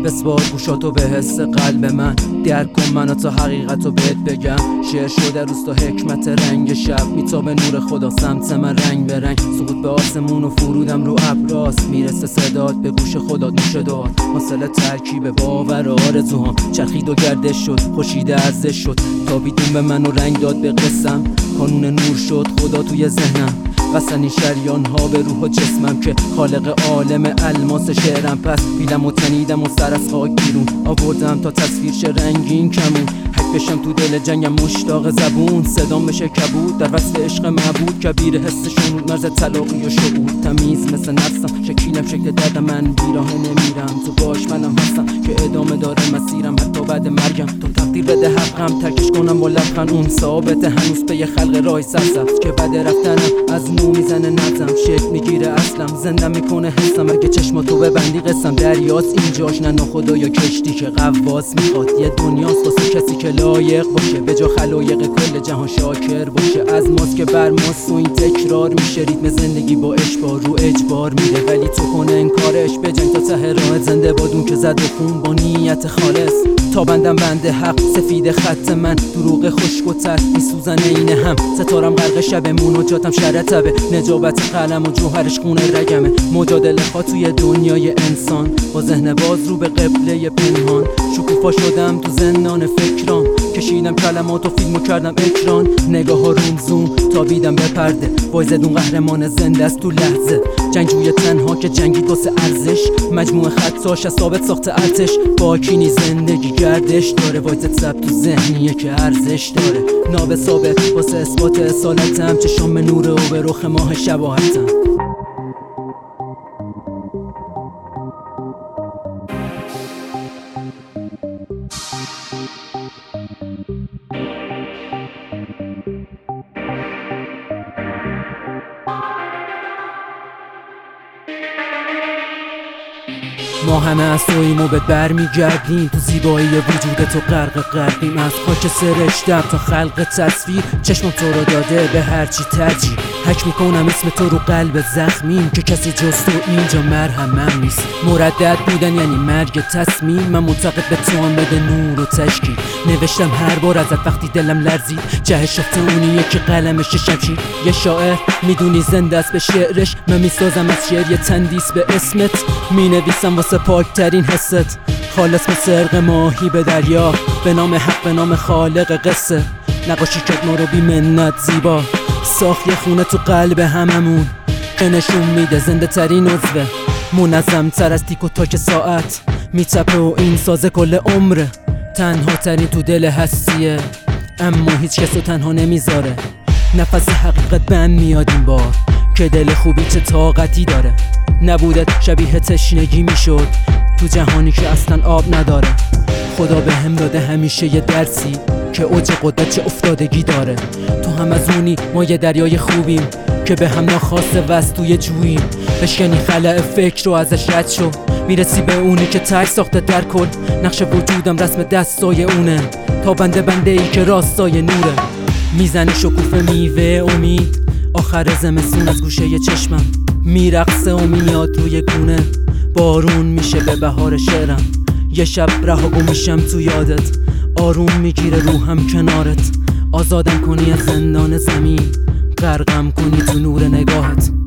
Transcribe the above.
بسپار گوشاتو به حس قلب من، درک کن منو تا حقیقتو بهت بگم. شعر شده روز تا حکمت رنگ شب، میتابه نور خدا سمت من رنگ به رنگ. سقوط به آسمون و فرودم رو ابراس، میرسه صدات به گوش خدا نوش داد. حاصل ترکیب باور و آرزوهام، چرخید و گردش شد، خورشید ارزش شد. تابیدون به منو رنگ داد به قسم، کانون نور شد خدا توی ذهنم. وصل این شریان ها به روح و جسمم که خالق عالم الماس شعرم. پس بیلم و تنیدم و سر از خاک بیرون آوردم تا تصویر شه رنگین کمون. حک بشم تو دل جنگم مشتاق زبون، صدام بشه کبود در وصف عشق معبود. کبیر حس شنود مرز تلاقی و شعور، تمیز مثل نفسم شکیلم شکل دردم. من بیراه نمیرم تو باش منم هستم که ادامه داره مسیرم حتی بعد مرگم. تو تقدیر بده حقم ترکش کنم با لبخند، اون ثابت هنوز به یه خلق راه سرسبز که بعد رفتنم از نو میزنه نظم. شکل میگیره اصلم زنده میکنه حسم، اگه چشماتو ببندی قسم دریاست اینجاش. نه خدا یا کشتی که قواس میخواد، یه دنیاست واسه کسی که لایق باشه به جا خلایق کل جهان شاکر باشه. از ماست که بر ماست و این تکرار میشه، ریتم زندگی با اشبار رو اجبار میره. ولی تو کنه انکارش بجنگ تا ته راه، زنده بادون که زد و خون با نیت خالص. تا بندم بنده حق سفید خط من، دروغ خشک و تر میسوزن اینه هم. ستارم غرق شب مناجاتم شرطبه، نجابت قلم و جوهرش خونه رگمه. مجادله ها توی دنیای انسان، با ذهن باز رو به قبله پنهان. شکوفا شدم تو زندان فکرام، کشیدم کلمات و فیلمو کردم اکران. نگاه ها روم زوم تابیدم به پرده، وایزدون قهرمان زنده است تو لحظه. جنگجوی تنها که جنگید واسه ارزش، مجموع خطاش از ثابت ساخت ارتش. با کینی زندگی گردش داره، وایزد ثبت تو ذهنیه که ارزش داره. ناب ثابت واسه اثبات اصالتم، چشام به نوره و به رخ ماه شباهتم. ما همه از توییم و به برمیگردیم، تو زیبایی وجودت و غرقیم. از خاک سرشتم تا خلق تصویر، چشمم تو رو داده به هرچی ترجیح. حک میکنم اسم تو رو قلب زخمیم، که کسی جز تو اینجا مرهمم نیست. مردد بودن یعنی مرگ تصمیم، من معتقد به تو هم بده نور و تشکیل. نوشتم هر بار ازت وقتی دلم لرزید، جهش شفته اونیه که قلمش شمشیر. یه شاعر میدونی زنده است به شعرش، من میسازم از شعر یه تندیس به اسمت. مینویسم واسه پاکترین حست، خالص مثل عرق ماهی به دریا. به نام حق به نام خالق قصه، نقاشی کرد ما رو بی منت زیبا. ساخت یه خونه تو قلب هممون که نشون میده زنده ترین عضوه. منظم تر از تیک و تاک ساعت میتپه و این سازه کل عمره. تنها ترین تو دل هستیه، اما هیچ کسو تنها نمیذاره. نفس حقیقت بهم میاد این بار که دل خوبی چه طاقتی داره. نبودت شبیه تشنگی میشد تو جهانی که اصلا آب نداره. خدا به هم داده همیشه یه درسی که اوج قدرت چه افتادگی داره. تو هم از اونی ما یه دریای خوبیم که به هم ناخواسته وست توی جوییم. بشکنی خلأ فکر رو ازش رد شو، میرسی به اونی که تک ساخته در کل. نقش وجودم رسم دستای اونه، تا بنده ای که راستای نوره. میزنی شکوفه میوه امید، آخر زمستون از گوشه ی چشمم میرقصه و میاد روی گونه. بارون میشه به بهار شعرم، یه شب رها میشم تو یادت. آروم میگیره روحم کنارت، آزادم کنی از زندان زمین، غرقم کنی تو نور نگاهت.